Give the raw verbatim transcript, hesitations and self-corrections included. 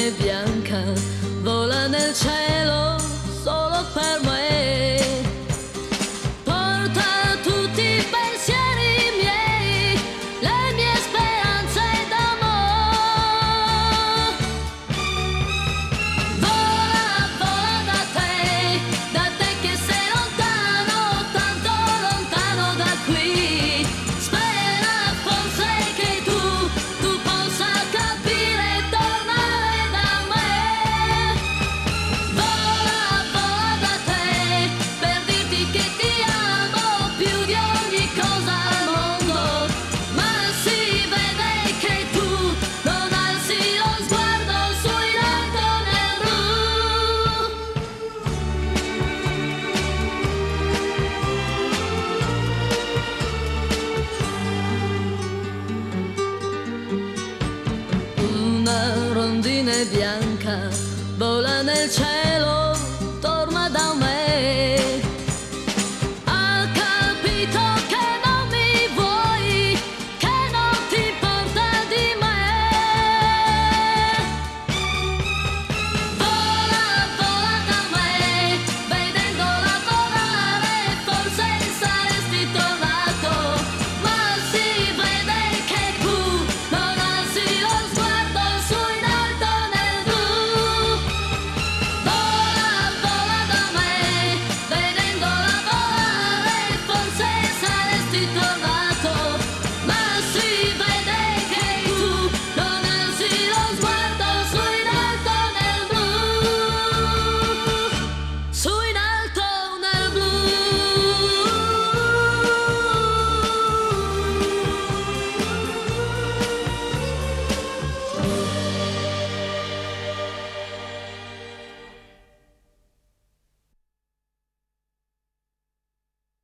rondine bianca vola nel cielo solo per me. Porta tutti i pensieri miei, le mie speranze d'amore. Vola, vola da te, da te che sei lontano, tanto lontano da qui. Spera forse che tu, tu possa capire e tornare da me. Vola, vola da te, per dirti che ti amo più di ogni cosa al mondo. Ma si vede che tu non alzi lo sguardo su in alto nel blu. Una rondine bianca vola nel cielo